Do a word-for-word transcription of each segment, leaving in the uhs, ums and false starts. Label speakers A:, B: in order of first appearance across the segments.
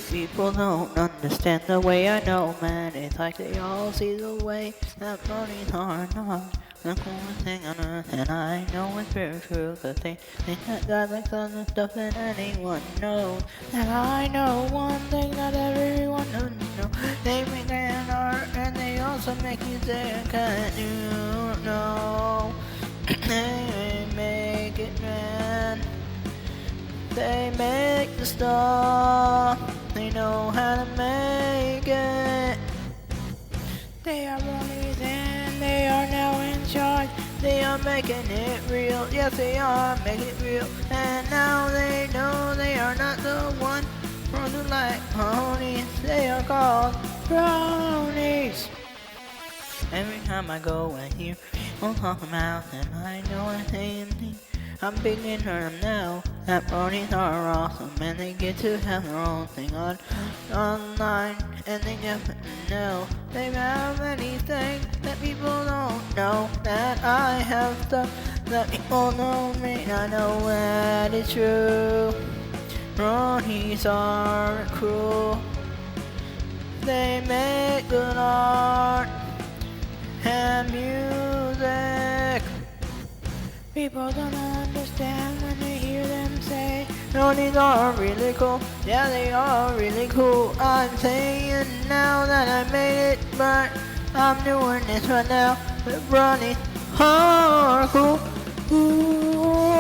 A: People don't understand the way I know, man. It's like they all see the way that bronies are not the coolest thing on earth. And I know it's very true, cause they think that God likes other stuff than anyone knows. And I know one thing that everyone doesn't know. They make an art and they also make music, and you know. They make it, man. They make the stuff. They know how to make it. They are bronies and they are now in charge. They are making it real. Yes, they are making it real. And now they know they are not the one bronies like ponies. They are called bronies. Every time I go and hear people talk about them, I know I say anything. I'm beginning to learn now that bronies are awesome and they get to have their own thing on online, and they definitely know they have many things that people don't know. That I have stuff that people don't may not know that is true. Bronies are cool. They make good art and music. People don't understand when they hear them say, bronies are really cool. Yeah, they are really cool. I'm saying now that I made it, but I'm doing this right now. But bronies are cool. Ooh.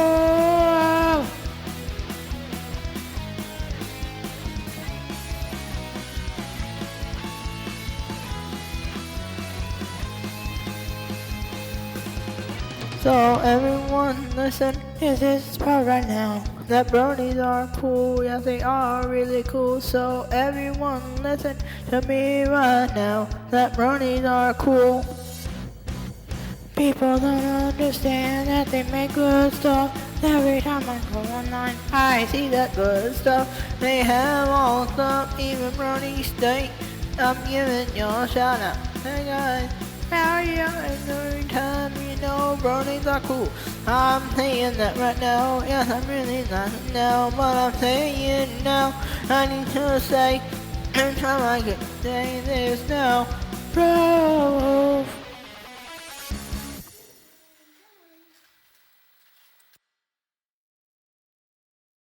A: So everyone listen, this is part right now. That bronies are cool, yes they are really cool. So everyone listen to me right now. That bronies are cool. People don't understand that they make good stuff. Every time I go online, I see that good stuff. They have all stuff, even bronies state. I'm giving you a shout out. Hey guys, how are you? Every time you know bronies are cool. I'm saying that right now. Yes, I'm really not now, but I'm saying now. I need to say, every time I get to say this now, bro.